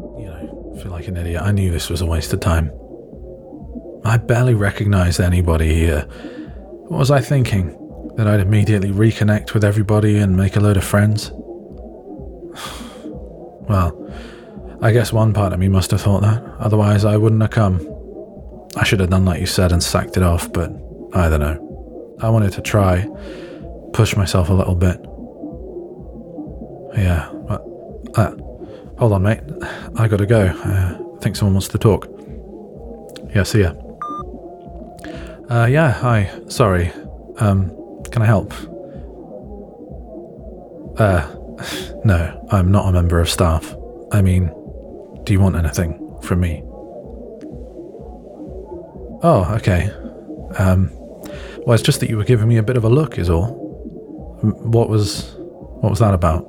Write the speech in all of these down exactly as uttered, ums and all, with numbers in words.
You know, I feel like an idiot. I knew this was a waste of time. I barely recognized anybody here. What was I thinking? That I'd immediately reconnect with everybody and make a load of friends? Well, I guess one part of me must have thought that, otherwise I wouldn't have come. I should have done like you said and sacked it off, but I don't know. I wanted to try, push myself a little bit. Yeah, but, uh, hold on mate, I gotta go. Uh, I think someone wants to talk. Yeah, see ya. Uh, yeah, hi, sorry. Um, can I help? Uh, no, I'm not a member of staff. I mean, do you want anything from me? Oh, okay. Um, well, it's just that you were giving me a bit of a look, is all. What was, what was that about?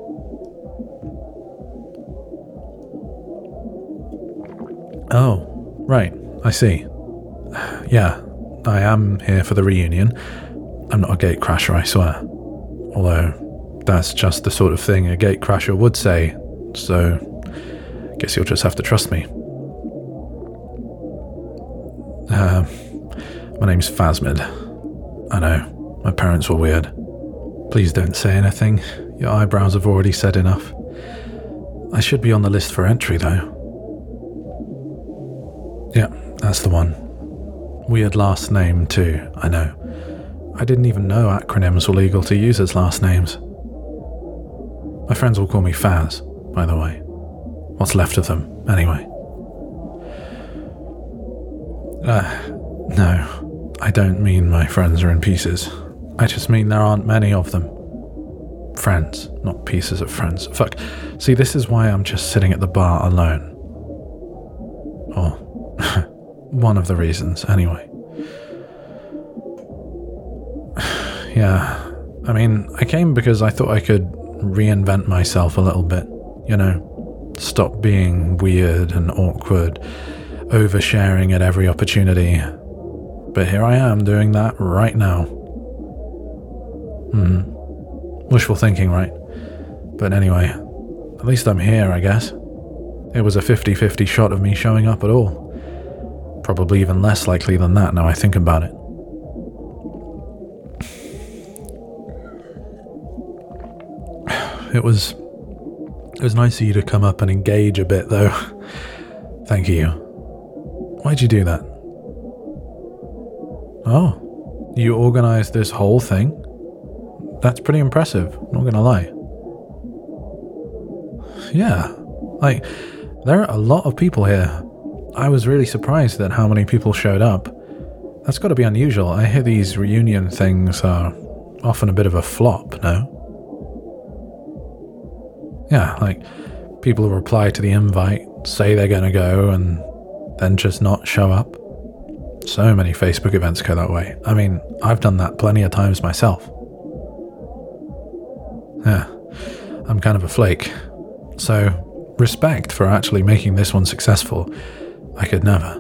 Oh, right, I see. Yeah, I am here for the reunion. I'm not a gatecrasher, I swear. Although, that's just the sort of thing a gatecrasher would say, so guess you'll just have to trust me. Uh, my name's Phasmid. I know, my parents were weird. Please don't say anything. Your eyebrows have already said enough. I should be on the list for entry, though. Yeah, that's the one. Weird last name, too, I know. I didn't even know acronyms were legal to use as last names. My friends will call me Faz, by the way. What's left of them, anyway. Uh, no, I don't mean my friends are in pieces. I just mean there aren't many of them. Friends, not pieces of friends. Fuck. See, this is why I'm just sitting at the bar alone. Or, one of the reasons, anyway. Yeah, I mean, I came because I thought I could reinvent myself a little bit, you know, stop being weird and awkward, oversharing at every opportunity. But here I am doing that right now. Hmm. Wishful thinking, right? But anyway, at least I'm here, I guess. It was a fifty-fifty shot of me showing up at all. Probably even less likely than that now I think about it. It was... It was nice of you to come up and engage a bit, though. Thank you. Why'd you do that? Oh, you organised this whole thing? That's pretty impressive, not gonna lie. Yeah, like, there are a lot of people here. I was really surprised at how many people showed up. That's gotta be unusual. I hear these reunion things are often a bit of a flop, no? Yeah, like, people reply to the invite, say they're gonna go, and then just not show up. So many Facebook events go that way. I mean, I've done that plenty of times myself. Yeah, I'm kind of a flake. So, respect for actually making this one successful. I could never.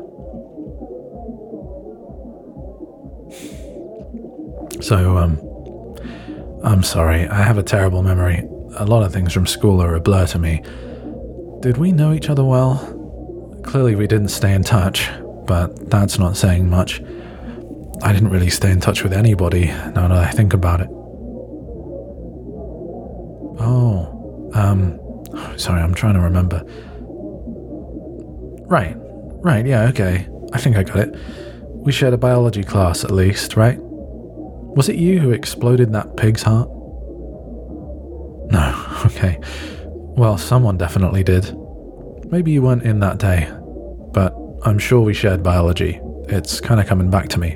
So, um, I'm sorry, I have a terrible memory. A lot of things from school are a blur to me. Did we know each other well? Clearly we didn't stay in touch, but that's not saying much. I didn't really stay in touch with anybody, now that I think about it. Oh, um, sorry, I'm trying to remember. Right, right, yeah, okay. I think I got it. We shared a biology class at least, right? Was it you who exploded that pig's heart? No, okay. Well, someone definitely did. Maybe you weren't in that day, but I'm sure we shared biology. It's kind of coming back to me.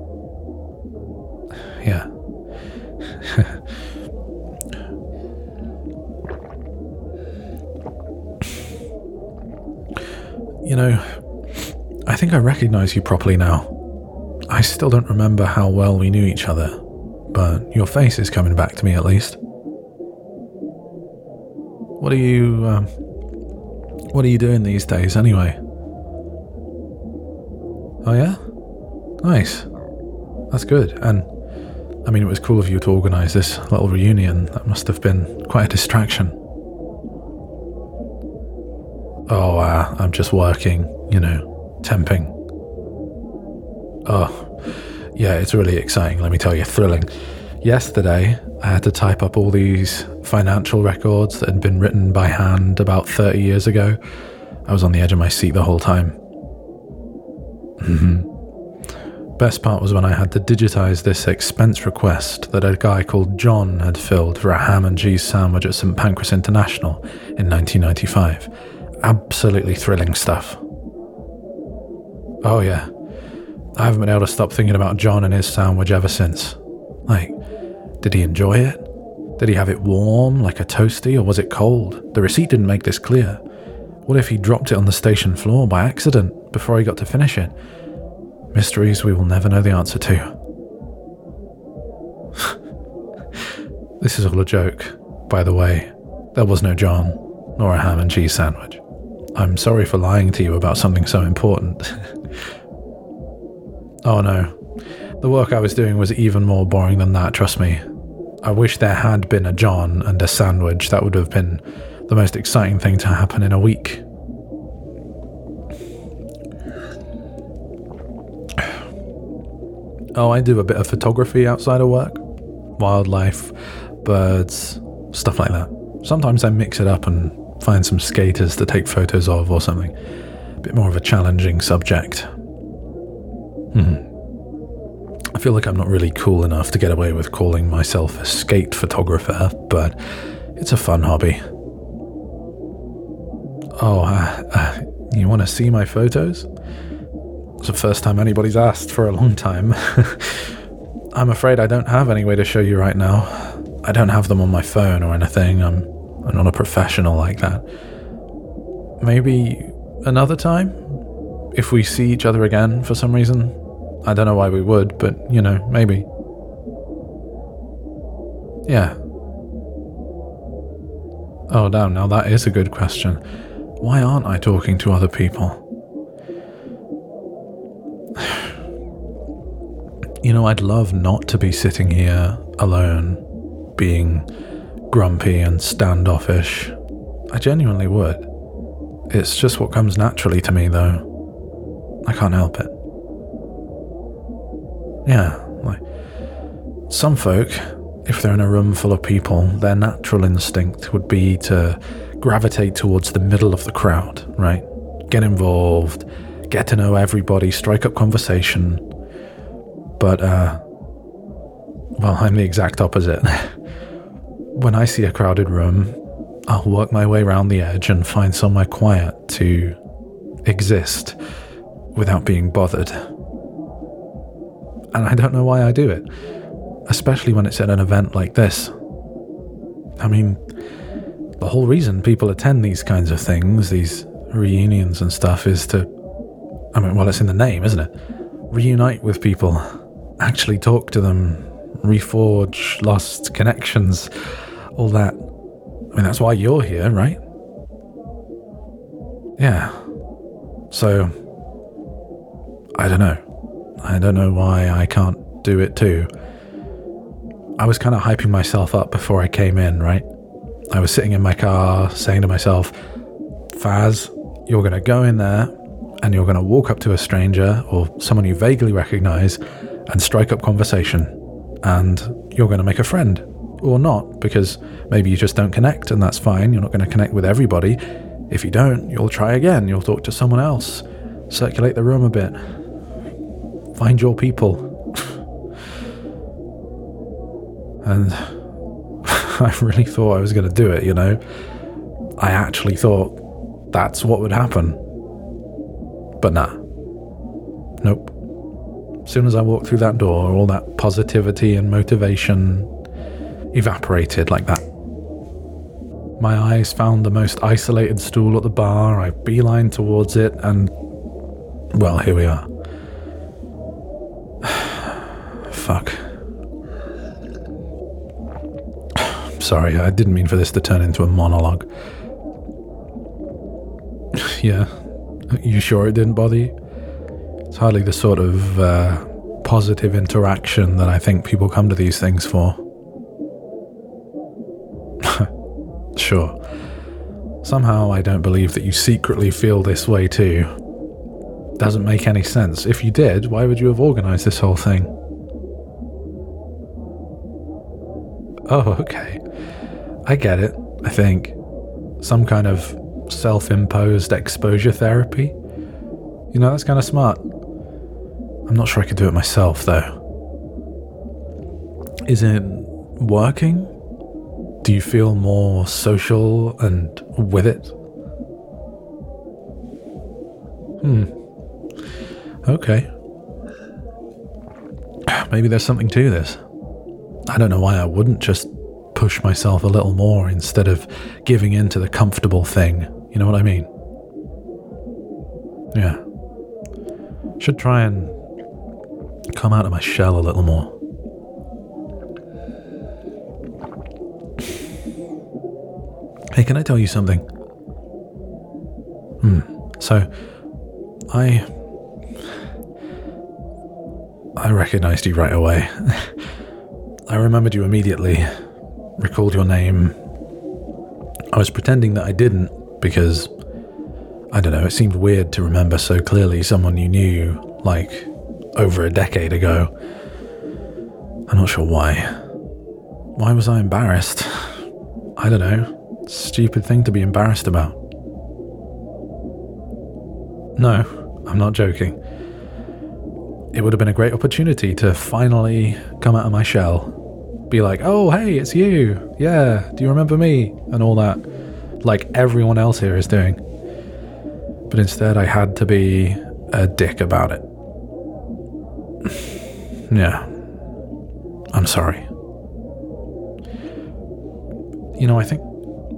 Yeah. You know, I think I recognize you properly now. I still don't remember how well we knew each other, but your face is coming back to me at least. What are you, um, what are you doing these days anyway? Oh yeah? Nice. That's good. And, I mean, it was cool of you to organise this little reunion. That must have been quite a distraction. Oh, uh, I'm just working, you know, temping. Oh, yeah, it's really exciting, let me tell you, thrilling. Yesterday, I had to type up all these financial records that had been written by hand about thirty years ago. I was on the edge of my seat the whole time. Mm-hmm. Best part was when I had to digitize this expense request that a guy called John had filled for a ham and cheese sandwich at Saint Pancras International in nineteen ninety-five. Absolutely thrilling stuff. Oh yeah, I haven't been able to stop thinking about John and his sandwich ever since. Like, did he enjoy it? Did he have it warm, like a toasty, or was it cold? The receipt didn't make this clear. What if he dropped it on the station floor by accident before he got to finish it? Mysteries we will never know the answer to. This is all a joke, by the way. There was no John, nor a ham and cheese sandwich. I'm sorry for lying to you about something so important. Oh no. The work I was doing was even more boring than that, trust me. I wish there had been a John and a sandwich. That would have been the most exciting thing to happen in a week. Oh, I do a bit of photography outside of work. Wildlife, birds, stuff like that. Sometimes I mix it up and find some skaters to take photos of or something. A bit more of a challenging subject. Hmm. I feel like I'm not really cool enough to get away with calling myself a skate photographer, but it's a fun hobby. Oh, uh, uh, you want to see my photos? It's the first time anybody's asked for a long time. I'm afraid I don't have any way to show you right now. I don't have them on my phone or anything. I'm, I'm not a professional like that. Maybe another time? If we see each other again for some reason? I don't know why we would, but, you know, maybe. Yeah. Oh, damn, now that is a good question. Why aren't I talking to other people? You know, I'd love not to be sitting here alone, being grumpy and standoffish. I genuinely would. It's just what comes naturally to me, though. I can't help it. Yeah, like, some folk, if they're in a room full of people, their natural instinct would be to gravitate towards the middle of the crowd, right? Get involved, get to know everybody, strike up conversation. But, uh, well, I'm the exact opposite. When I see a crowded room, I'll work my way around the edge and find somewhere quiet to exist without being bothered. And I don't know why I do it, especially when it's at an event like this. I mean, the whole reason people attend these kinds of things, these reunions and stuff, is to, I mean, well, it's in the name, isn't it? Reunite with people, actually talk to them, reforge lost connections, all that. I mean, that's why you're here, right? Yeah. So, I don't know. I don't know why I can't do it too. I was kind of hyping myself up before I came in, right? I was sitting in my car saying to myself, Faz, you're going to go in there and you're going to walk up to a stranger or someone you vaguely recognize and strike up conversation. And you're going to make a friend. Or not, because maybe you just don't connect, and that's fine. You're not going to connect with everybody. If you don't, you'll try again. You'll talk to someone else. Circulate the room a bit. Find your people. And I really thought I was going to do it, you know. I actually thought that's what would happen. But nah. Nope. As soon as I walked through that door, all that positivity and motivation evaporated like that. My eyes found the most isolated stool at the bar. I beelined towards it, and, well, here we are. Fuck. Sorry, I didn't mean for this to turn into a monologue. Yeah, you sure it didn't bother you? It's hardly the sort of uh, positive interaction that I think people come to these things for. Sure. Somehow I don't believe that you secretly feel this way too. Doesn't make any sense. If you did, why would you have organized this whole thing? Oh, okay. I get it, I think. Some kind of self-imposed exposure therapy. You know, that's kind of smart. I'm not sure I could do it myself, though. Is it working? Do you feel more social and with it? Hmm. Okay. Maybe there's something to this. I don't know why I wouldn't just push myself a little more instead of giving in to the comfortable thing. You know what I mean? Yeah. Should try and come out of my shell a little more. Hey, can I tell you something? Hmm. So, I... I recognized you right away. I remembered you immediately, recalled your name. I was pretending that I didn't because, I don't know, it seemed weird to remember so clearly someone you knew, like, over a decade ago. I'm not sure why. Why was I embarrassed? I don't know. Stupid thing to be embarrassed about. No, I'm not joking. It would have been a great opportunity to finally come out of my shell. Be like, oh, hey, it's you. Yeah, do you remember me? And all that. Like everyone else here is doing. But instead I had to be a dick about it. Yeah. I'm sorry. You know, I think...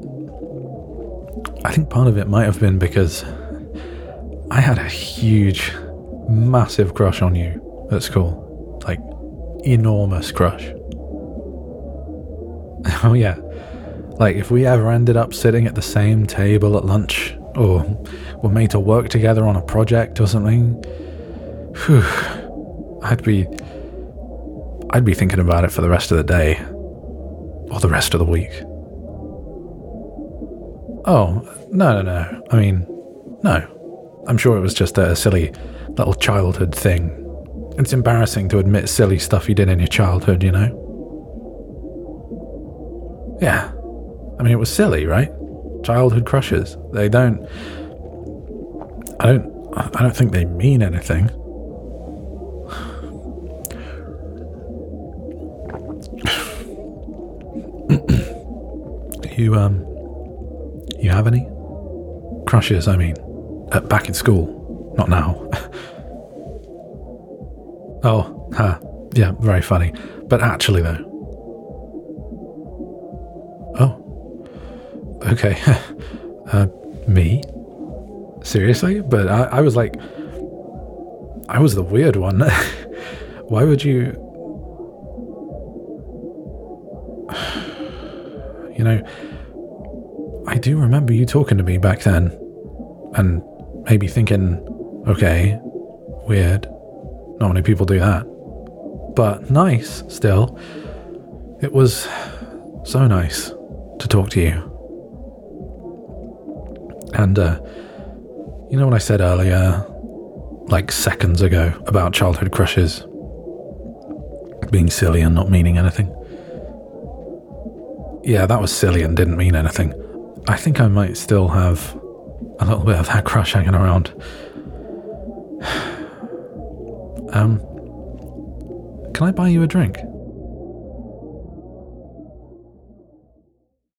I think part of it might have been because I had a huge... massive crush on you at school. Like, enormous crush. Oh yeah. Like, if we ever ended up sitting at the same table at lunch, or were made to work together on a project or something, whew, I'd be... I'd be thinking about it for the rest of the day. Or the rest of the week. Oh, no, no, no. I mean, no. I'm sure it was just a silly... little childhood thing. It's embarrassing to admit silly stuff you did in your childhood, you know? Yeah. I mean, it was silly, right? Childhood crushes. They don't... I don't... I don't think they mean anything. you, um... You have any? Crushes, I mean. Uh, back in school. Not now. Oh, huh. Yeah, very funny. But actually, though. Oh. Okay. uh, me? Seriously? But I, I was like... I was the weird one. Why would you... You know, I do remember you talking to me back then. And maybe thinking, okay, weird. Not many people do that. But nice, still. It was so nice to talk to you. And, uh, you know what I said earlier, like seconds ago, about childhood crushes being silly and not meaning anything? Yeah, that was silly and didn't mean anything. I think I might still have a little bit of that crush hanging around. Um, can I buy you a drink?